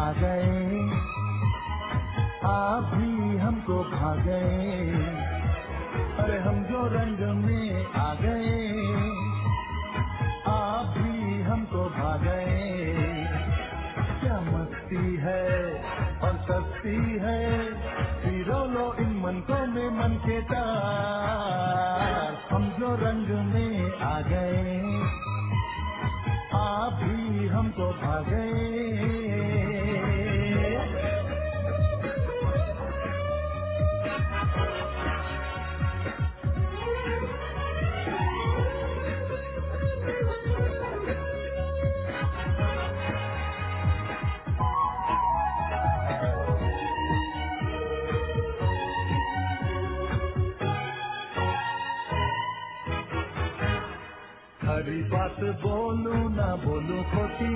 आ गए, आप भी हमको भा गए। अरे हम जो रंग में आ गए, आप भी हमको भा गए। क्या मस्ती है और सस्ती है, पिरो लो इन मनकों में मन के तार। हम जो रंग में आ गए, आप भी हमको भा गए। खरी बात बोलूं ना बोलूं खोटी,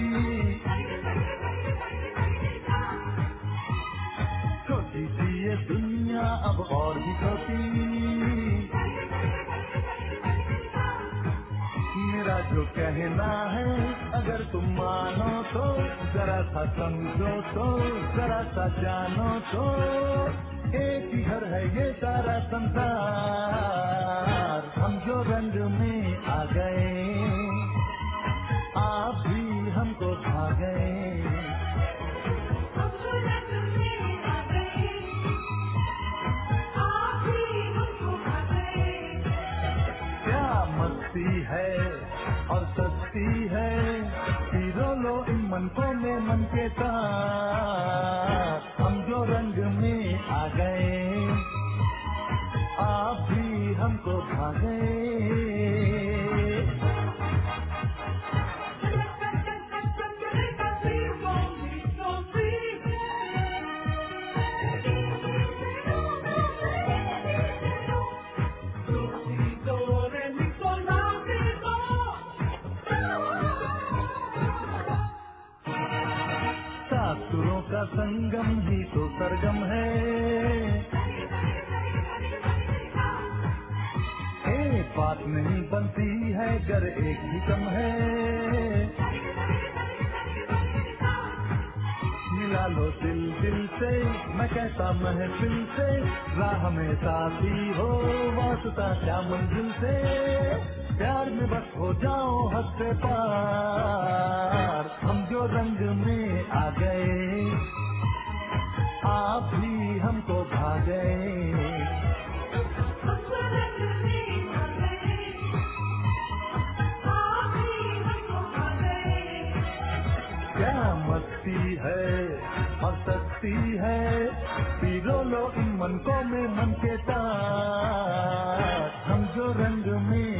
छोटी सी ये दुनिया अब और भी छोटी। मेरा जो कहना है अगर तुम मानो तो, जरा सा समझो तो, जरा सा जानो तो, एक ही घर है ये सारा संसार। हम जो रंग में आ गए, आप भी हमको भा गए। हम जो रंग में आ गए, आप भी हमको भा गए। क्या मस्ती है और सस्ती है, पिरो लो इन मनकों में मन के साथ। हम जो रंग में आ गए, आप भी हमको भा गए। सुरों का संगम ही तो सरगम है, एक बात नहीं बनती है गर एक भी कम है। मिला लो दिल दिल से, मैं कहता महफिल से, राह में साथी हो वास्ता क्या मंजिल से। प्यार में बस हो जाओ हद से पार। हम जो रंग में आ गए, आप भी हमको भा गए। हम जो रंग में आ गए, आप भी हमको भा गए। क्या मस्ती है और सस्ती है, पिरो लो इन मनकों में मन के तार। हम जो रंग में